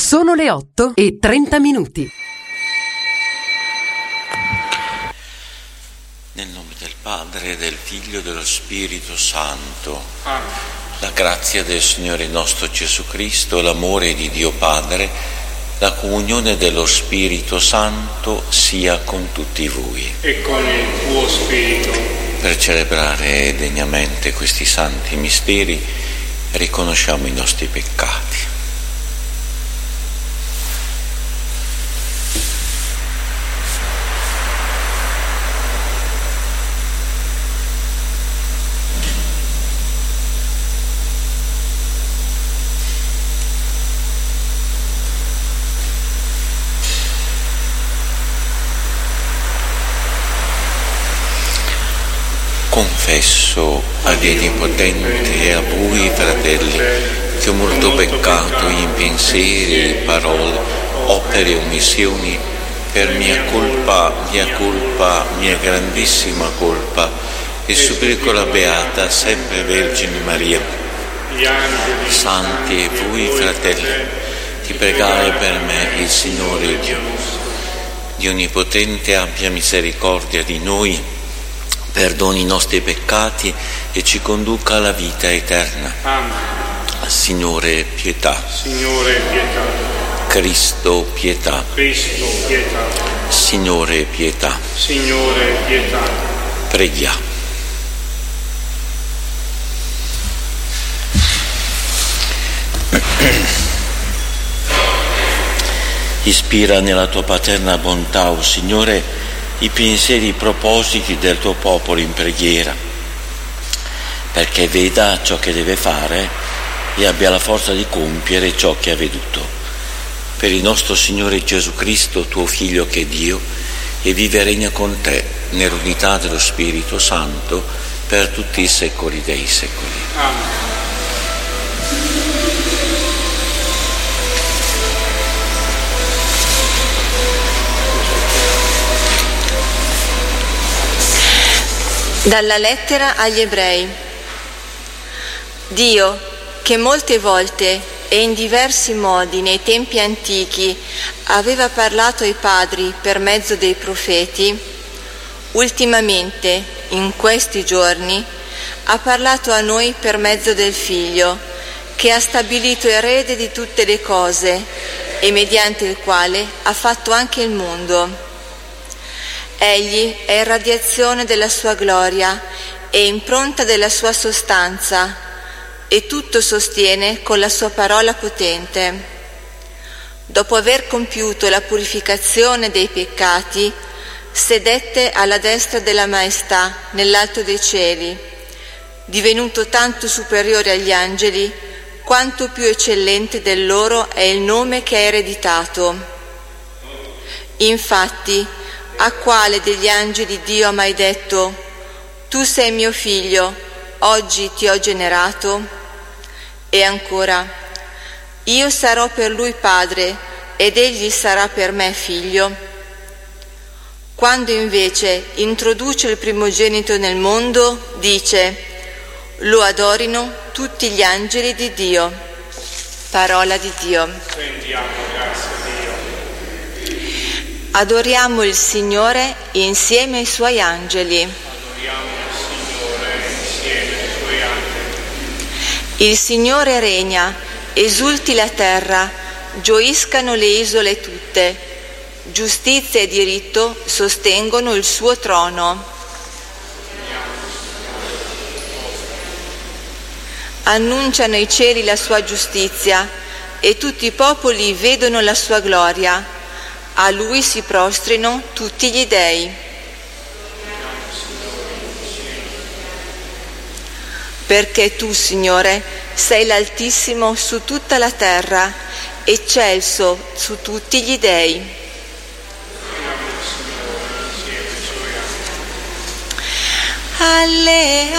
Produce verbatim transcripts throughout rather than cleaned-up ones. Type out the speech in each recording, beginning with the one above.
Sono le otto e trenta minuti. Nel nome del Padre, del Figlio e dello Spirito Santo. Amen. La grazia del Signore nostro Gesù Cristo, l'amore di Dio Padre, la comunione dello Spirito Santo sia con tutti voi. E con il tuo spirito. Per celebrare degnamente questi santi misteri, riconosciamo i nostri peccati. Confesso a Dio Onnipotente e a voi, fratelli, che ho molto peccato in pensieri, parole, opere e omissioni, per mia colpa, mia colpa, mia grandissima colpa, e supplico la Beata sempre Vergine Maria, santi e voi, fratelli, di pregare per me il Signore Dio. Dio Onnipotente abbia misericordia di noi, perdoni i nostri peccati e ci conduca alla vita eterna. Amen. Signore, pietà. Signore, pietà. Cristo, pietà. Cristo, pietà. Signore, pietà. Signore, pietà. Preghiamo. Ispira nella tua paterna bontà, o Signore, i pensieri e i propositi del tuo popolo in preghiera, perché veda ciò che deve fare e abbia la forza di compiere ciò che ha veduto. Per il nostro Signore Gesù Cristo, tuo Figlio che è Dio, e vive e regna con te nell'unità dello Spirito Santo per tutti i secoli dei secoli. Amen. Dalla lettera agli Ebrei. Dio, che molte volte e in diversi modi nei tempi antichi aveva parlato ai padri per mezzo dei profeti, ultimamente, in questi giorni, ha parlato a noi per mezzo del Figlio, che ha stabilito erede di tutte le cose e mediante il quale ha fatto anche il mondo. Egli è radiazione della sua gloria e impronta della sua sostanza, e tutto sostiene con la sua parola potente. Dopo aver compiuto la purificazione dei peccati, sedette alla destra della Maestà nell'alto dei cieli, divenuto tanto superiore agli angeli, quanto più eccellente del loro è il nome che ha ereditato. Infatti, a quale degli angeli Dio ha mai detto: tu sei mio figlio, oggi ti ho generato? E ancora: io sarò per lui padre ed egli sarà per me figlio? Quando invece introduce il primogenito nel mondo, dice: lo adorino tutti gli angeli di Dio. Parola di Dio. Rendiamo grazie a Dio. Adoriamo il Signore insieme ai Suoi angeli. Adoriamo il Signore insieme ai Suoi angeli. Il Signore regna, esulti la terra, gioiscano le isole tutte. Giustizia e diritto sostengono il suo trono. Annunciano i cieli la sua giustizia e tutti i popoli vedono la sua gloria. A lui si prostrino tutti gli dei. Perché tu, Signore, sei l'Altissimo su tutta la terra, eccelso su tutti gli dei. Alle,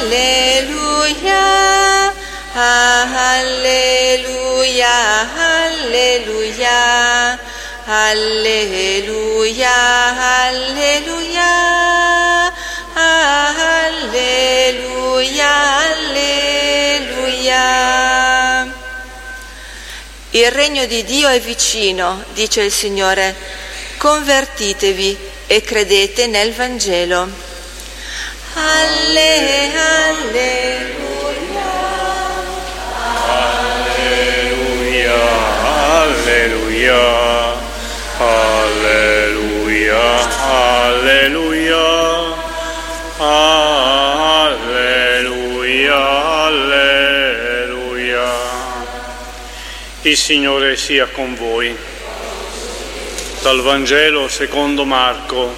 alleluia, alleluia, alleluia. Alleluia, alleluia, alleluia, alleluia. Il regno di Dio è vicino, dice il Signore. Convertitevi e credete nel Vangelo. Alle, alleluia. Alleluia, alleluia, alleluia, alleluia, alleluia, alleluia. Il Signore sia con voi. Dal Vangelo secondo Marco.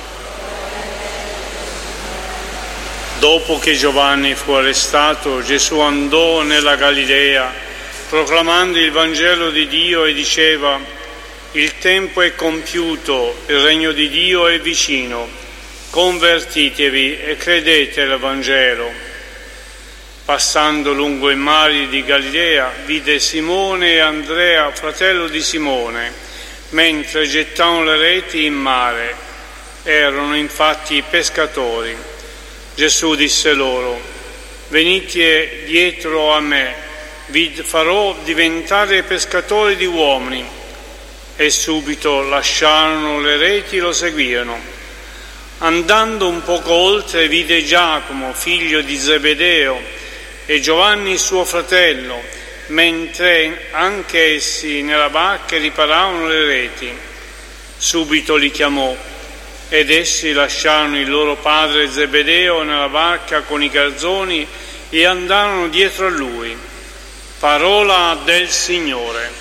Dopo che Giovanni fu arrestato, Gesù andò nella Galilea, proclamando il Vangelo di Dio e diceva: il tempo è compiuto, il regno di Dio è vicino, convertitevi e credete al Vangelo. Passando lungo i mari di Galilea, vide Simone e Andrea, fratello di Simone, mentre gettavano le reti in mare. Erano infatti pescatori. Gesù disse loro: venite dietro a me, vi farò diventare pescatori di uomini. E subito lasciarono le reti e lo seguirono. Andando un poco oltre, vide Giacomo, figlio di Zebedeo, e Giovanni suo fratello, mentre anche essi nella barca riparavano le reti. Subito li chiamò, ed essi lasciarono il loro padre Zebedeo nella barca con i garzoni e andarono dietro a lui. Parola del Signore.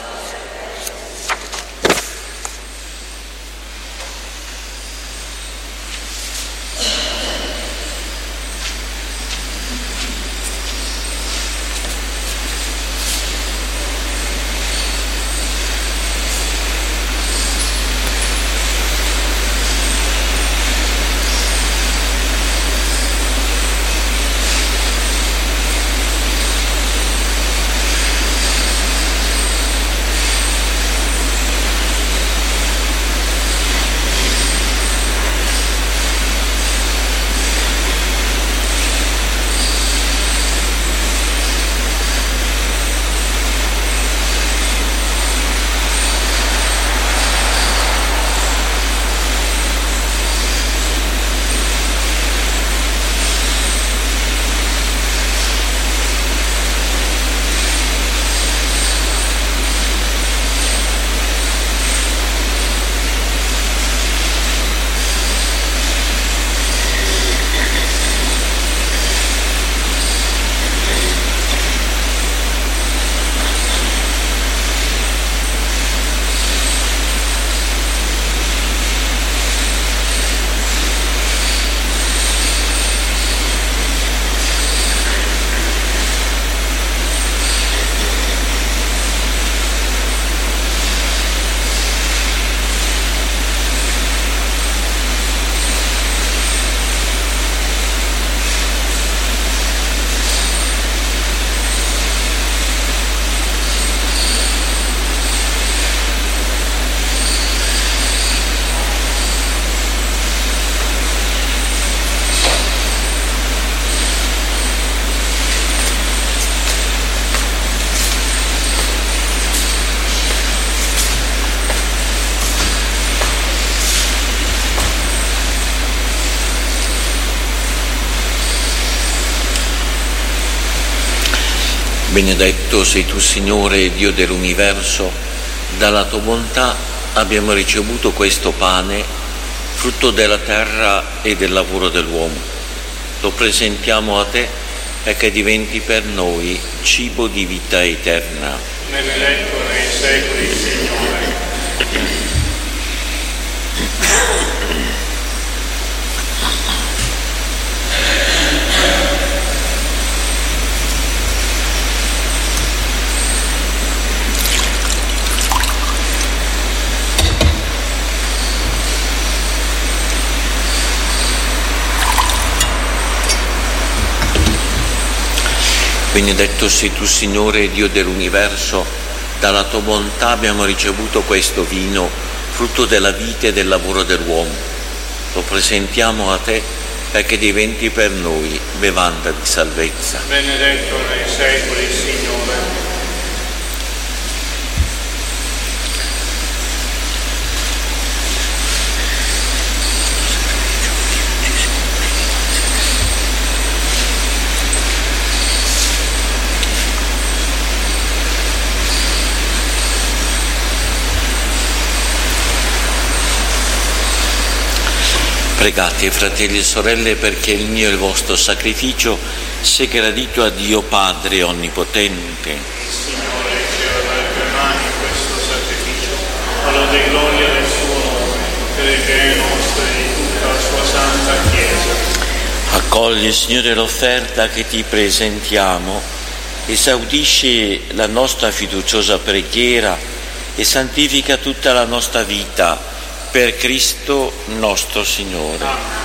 Benedetto sei tu, Signore, Dio dell'universo, dalla tua bontà abbiamo ricevuto questo pane, frutto della terra e del lavoro dell'uomo. Lo presentiamo a te perché diventi per noi cibo di vita eterna. Benedetto nei secoli, Signore. Benedetto sei tu, Signore, Dio dell'universo, dalla tua bontà abbiamo ricevuto questo vino, frutto della vita e del lavoro dell'uomo. Lo presentiamo a te perché diventi per noi bevanda di salvezza. Benedetto nei secoli, Signore. Pregate, fratelli e sorelle, perché il mio e il vostro sacrificio sia gradito a Dio Padre Onnipotente. Signore, riceva dalle tue mani questo sacrificio, alla di gloria del suo nome, per il bene nostro e di tutta la sua santa Chiesa. Accogli, Signore, l'offerta che ti presentiamo, esaudisci la nostra fiduciosa preghiera e santifica tutta la nostra vita per Cristo nostro Signore. Amen.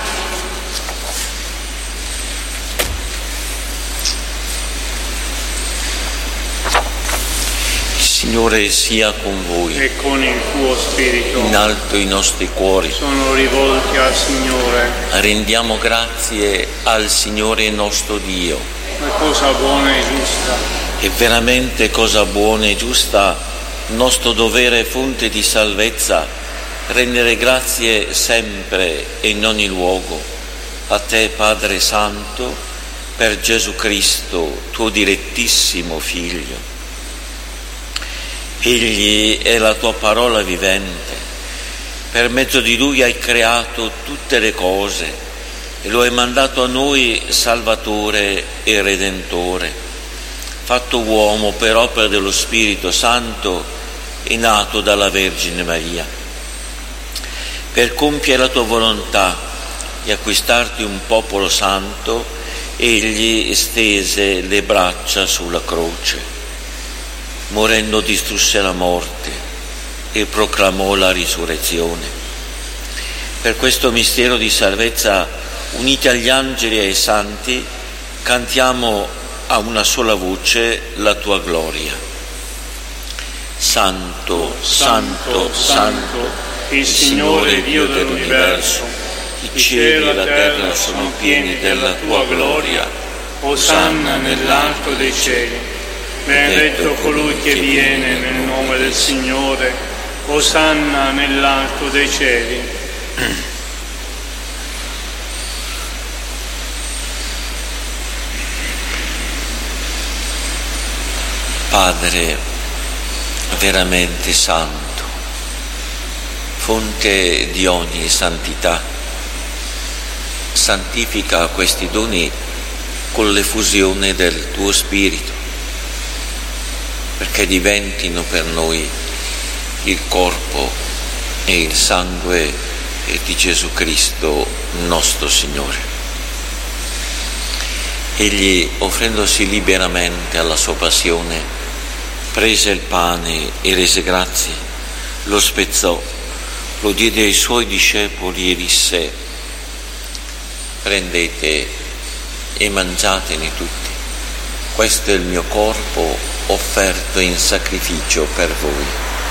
Signore sia con voi. E con il tuo spirito. In alto i nostri cuori Sono rivolti al Signore. rendiamo grazie al Signore nostro Dio. È cosa buona e giusta. È veramente cosa buona e giusta, nostro dovere e fonte di salvezza, rendere grazie sempre e in ogni luogo a te, Padre Santo, per Gesù Cristo, tuo dilettissimo Figlio. Egli è la tua parola vivente, per mezzo di Lui hai creato tutte le cose e lo hai mandato a noi Salvatore e Redentore, fatto uomo per opera dello Spirito Santo e nato dalla Vergine Maria. Per compiere la tua volontà e acquistarti un popolo santo, egli stese le braccia sulla croce. Morendo distrusse la morte e proclamò la risurrezione. Per questo mistero di salvezza, uniti agli angeli e ai santi, cantiamo a una sola voce la tua gloria. Santo, santo, santo, il Signore Dio dell'universo, i cieli e la terra sono pieni della tua gloria. Osanna nell'alto dei cieli. Benedetto colui che viene nel nome del Signore, Osanna nell'alto dei cieli. Padre veramente santo, fonte di ogni santità, santifica questi doni con l'effusione del tuo Spirito, perché diventino per noi il corpo e il sangue di Gesù Cristo nostro Signore. Egli, offrendosi liberamente alla sua passione, prese il pane e rese grazie, lo spezzò, lo diede ai suoi discepoli e disse: prendete e mangiatene tutti, questo è il mio corpo offerto in sacrificio per voi.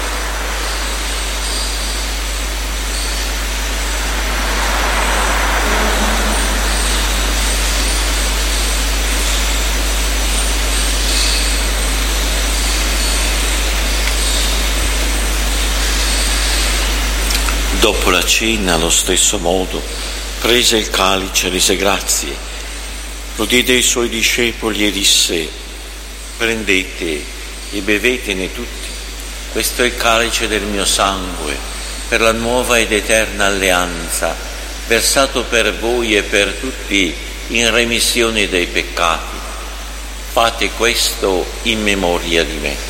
Dopo la cena, allo stesso modo, prese il calice, rese grazie, lo diede ai suoi discepoli e disse: prendete e bevetene tutti, questo è il calice del mio sangue, per la nuova ed eterna alleanza, versato per voi e per tutti in remissione dei peccati. Fate questo in memoria di me.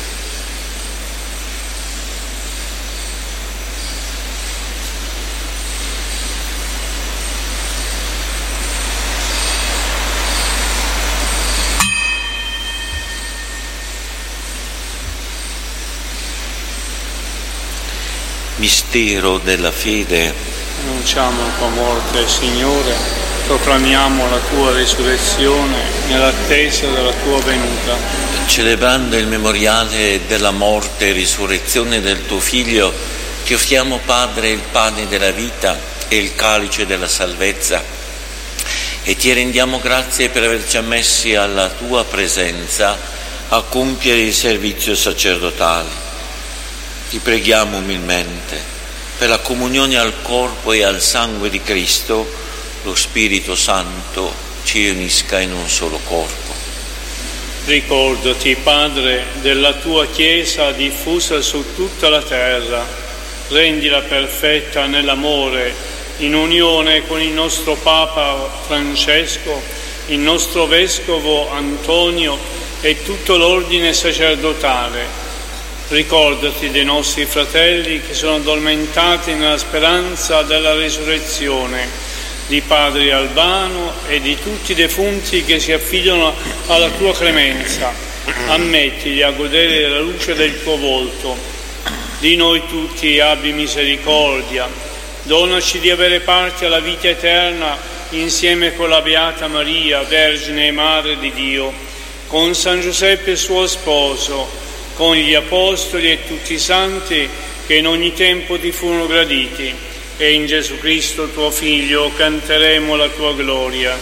Mistero della fede. Annunciamo la tua morte, Signore, proclamiamo la tua risurrezione nell'attesa della tua venuta. Celebrando il memoriale della morte e risurrezione del tuo Figlio, ti offriamo, Padre, il pane della vita e il calice della salvezza, e ti rendiamo grazie per averci ammessi alla tua presenza a compiere il servizio sacerdotale. Ti preghiamo umilmente per la comunione al corpo e al sangue di Cristo, lo Spirito Santo ci unisca in un solo corpo. Ricordati, Padre, della tua Chiesa diffusa su tutta la terra, rendila perfetta nell'amore in unione con il nostro Papa Francesco, il nostro Vescovo Antonio e tutto l'ordine sacerdotale. Ricordati dei nostri fratelli che sono addormentati nella speranza della risurrezione, di Padre Albano e di tutti i defunti che si affidano alla tua clemenza. Ammettili a godere della luce del tuo volto. Di noi tutti abbi misericordia. Donaci di avere parte alla vita eterna insieme con la Beata Maria, Vergine e Madre di Dio, con San Giuseppe suo sposo, con gli Apostoli e tutti i santi che in ogni tempo ti furono graditi, e in Gesù Cristo tuo Figlio canteremo la tua gloria.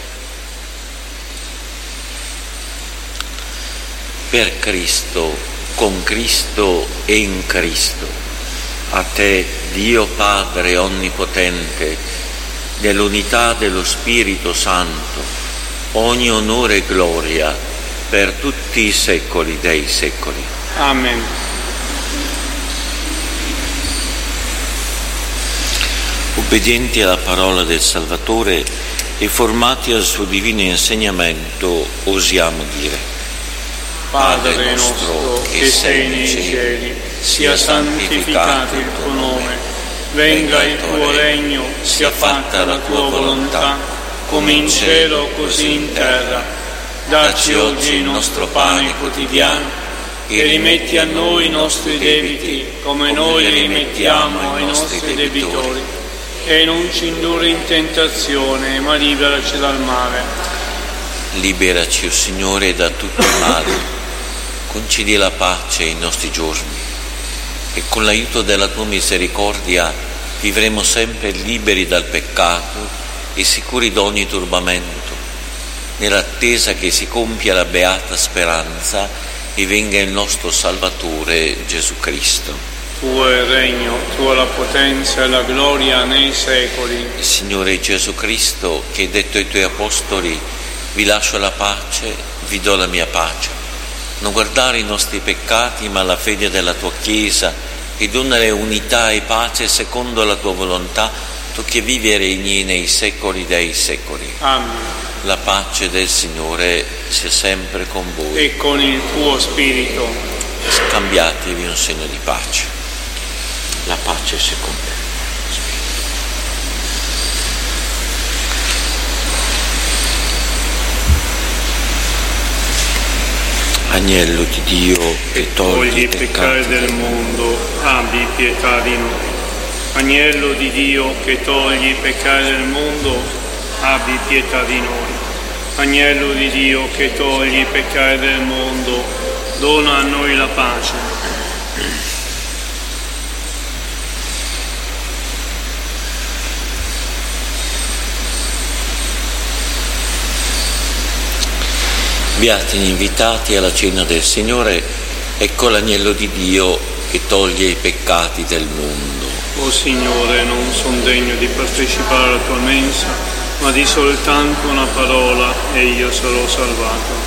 Per Cristo, con Cristo e in Cristo, a te, Dio Padre Onnipotente, nell'unità dello Spirito Santo, ogni onore e gloria per tutti i secoli dei secoli. Amen. Obbedienti alla parola del Salvatore e formati al suo divino insegnamento, osiamo dire: Padre nostro che sei nei cieli, sia santificato il tuo nome, venga il tuo regno, sia fatta la tua volontà, come in cielo così in terra. Dacci oggi il nostro pane quotidiano e rimetti a noi i nostri debiti come noi li rimettiamo ai nostri debitori, e non ci indurre in tentazione, ma liberaci dal male. Liberaci, o Signore, da tutti i mali, concedi la pace ai nostri giorni e con l'aiuto della tua misericordia vivremo sempre liberi dal peccato e sicuri da ogni turbamento, nell'attesa che si compia la beata speranza e venga il nostro Salvatore Gesù Cristo. Tuo è il regno, tua la potenza e la gloria nei secoli. Il Signore Gesù Cristo, che hai detto ai tuoi apostoli: vi lascio la pace, vi do la mia pace. Non guardare i nostri peccati, ma la fede della tua Chiesa, e donare unità e pace secondo la tua volontà, tu che vivi e regni nei secoli dei secoli. Amen. La pace del Signore sia sempre con voi. E con il tuo spirito. Scambiatevi un segno di pace. La pace sia con te. Agnello di Dio che togli i peccati del mondo, abbi pietà di noi. Agnello di Dio che togli i peccati del mondo, abbi pietà di noi. Agnello di Dio che togli i peccati del mondo, dona a noi la pace. Beati gli invitati alla cena del Signore, ecco l'agnello di Dio che toglie i peccati del mondo. O Signore, non son degno di partecipare alla tua mensa, ma di soltanto una parola e io sarò salvato.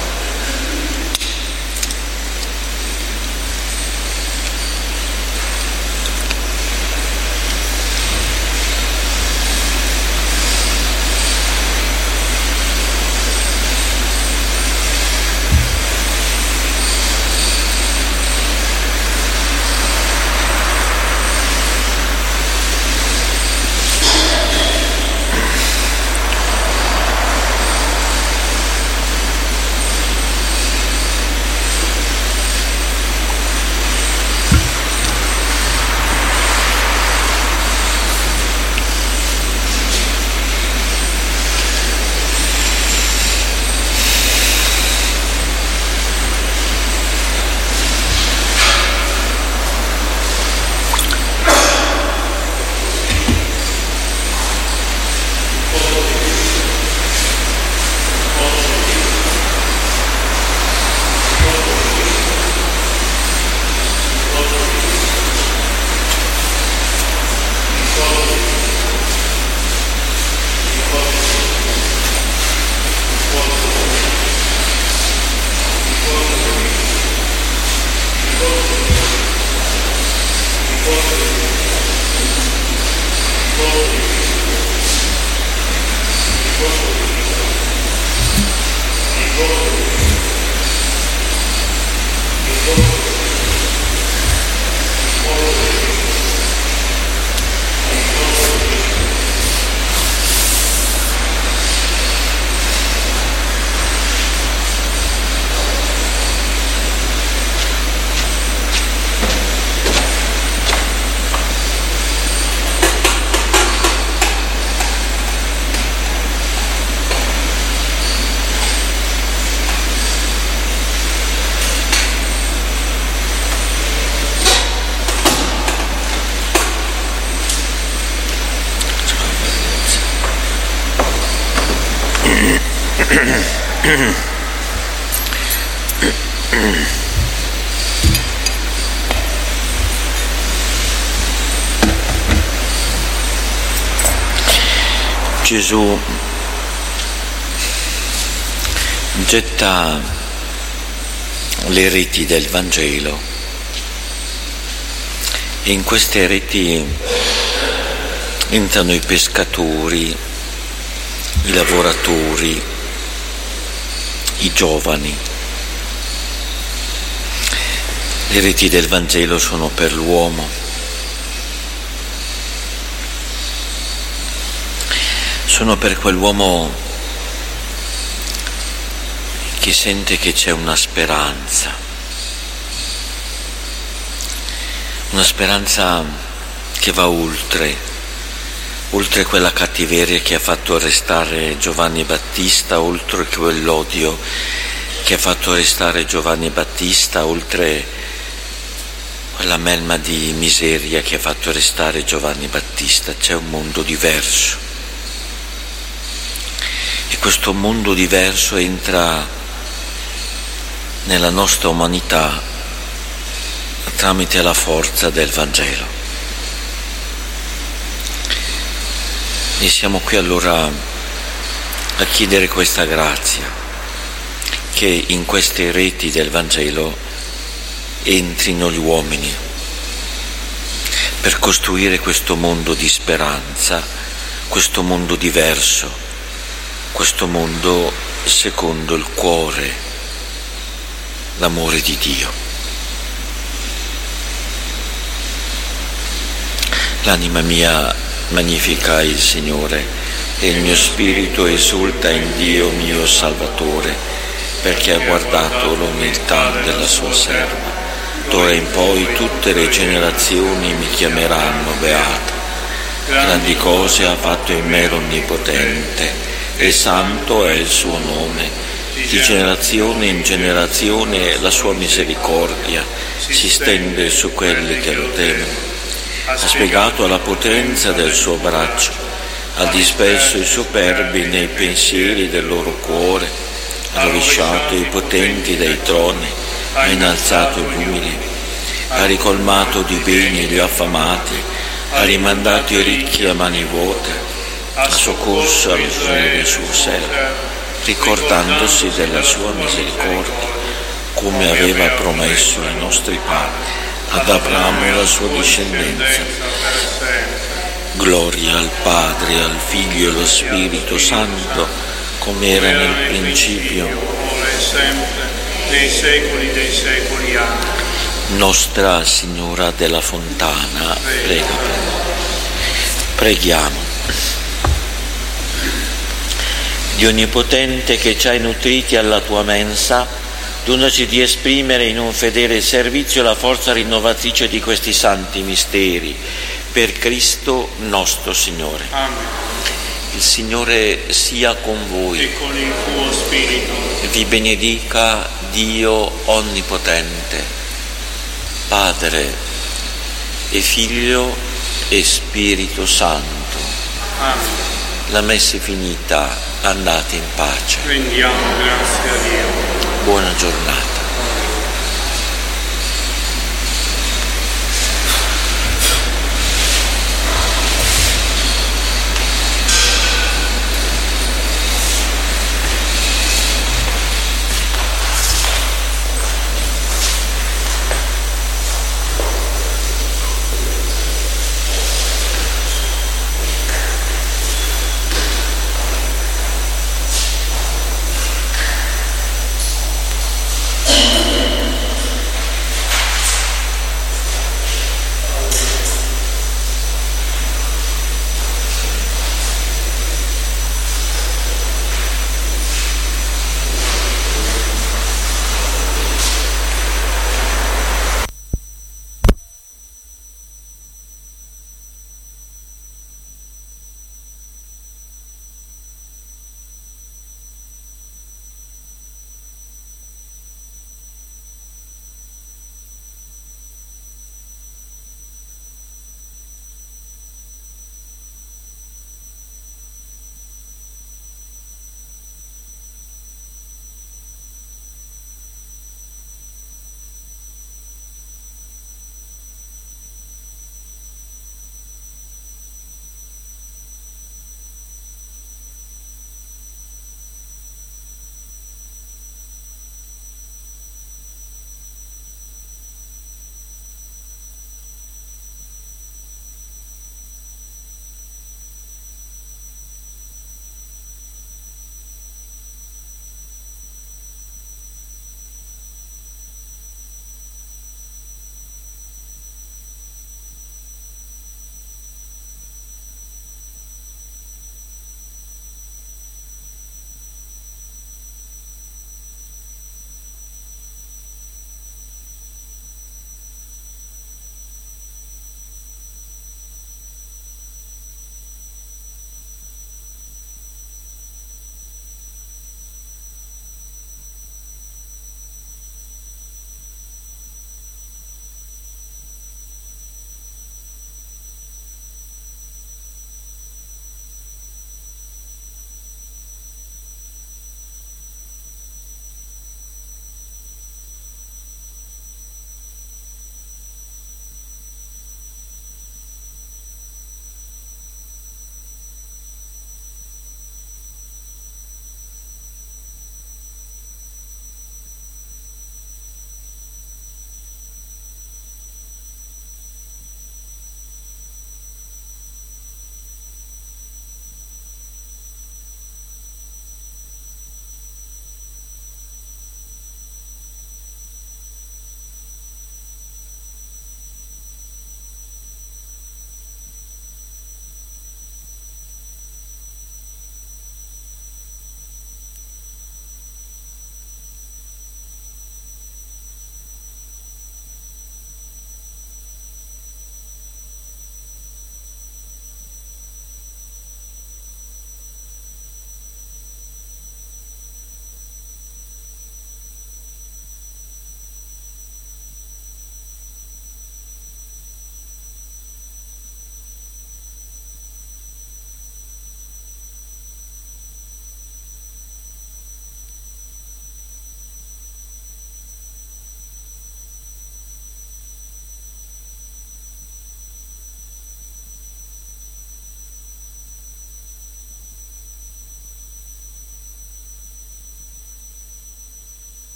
Gesù getta le reti del Vangelo e in queste reti entrano i pescatori, i lavoratori, i giovani. Le reti del Vangelo sono per l'uomo. Sono per quell'uomo che sente che c'è una speranza, una speranza che va oltre, oltre quella cattiveria che ha fatto arrestare Giovanni Battista, oltre quell'odio che ha fatto arrestare Giovanni Battista, oltre quella melma di miseria che ha fatto arrestare Giovanni Battista. C'è un mondo diverso. E questo mondo diverso entra nella nostra umanità tramite la forza del Vangelo. E siamo qui allora a chiedere questa grazia, che in queste reti del Vangelo entrino gli uomini per costruire questo mondo di speranza, questo mondo diverso, questo mondo secondo il cuore, l'amore di Dio. L'anima mia magnifica il Signore e il mio spirito esulta in Dio mio Salvatore, perché ha guardato l'umiltà della sua serva. D'ora in poi tutte le generazioni mi chiameranno beata. Grandi cose ha fatto in me l'Onnipotente, e santo è il suo nome. Di generazione in generazione la sua misericordia si stende su quelli che lo temono. Ha spiegato la potenza del suo braccio, ha disperso i superbi nei pensieri del loro cuore, ha rovesciato i potenti dai troni, ha innalzato gli umili, ha ricolmato di beni gli affamati, ha rimandato i ricchi a mani vuote, ha soccorso al bisogno del suo servo, ricordandosi della sua misericordia, come aveva promesso ai nostri padri, ad Abramo e alla sua discendenza. Gloria al Padre, al Figlio e allo Spirito Santo, come era nel principio, ora e sempre, nei secoli dei secoli. Amen. Nostra Signora della Fontana, prega per noi. Preghiamo. Dio Onnipotente, che ci hai nutriti alla tua mensa, donaci di esprimere in un fedele servizio la forza rinnovatrice di questi santi misteri, per Cristo nostro Signore. Amen. Il Signore sia con voi. E con il tuo spirito. Vi benedica Dio Onnipotente, Padre e Figlio e Spirito Santo. Amen. La messa è finita, andate in pace. Rendiamo grazie a Dio. Buona giornata.